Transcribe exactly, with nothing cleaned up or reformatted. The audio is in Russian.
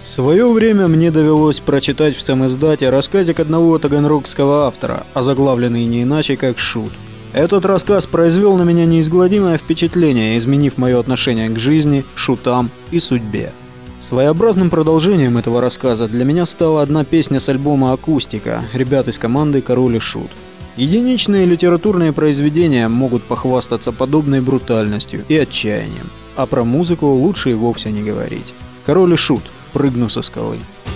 В свое время мне довелось прочитать в самиздате рассказик одного таганрогского автора, озаглавленный не иначе как «Шут». Этот рассказ произвел на меня неизгладимое впечатление, изменив мое отношение к жизни, шутам и судьбе. Своеобразным продолжением этого рассказа для меня стала одна песня с альбома «Акустика» ребят из команды «Король и Шут». Единичные литературные произведения могут похвастаться подобной брутальностью и отчаянием, а про музыку лучше и вовсе не говорить. «Король и Шут. Прыгну со скалы».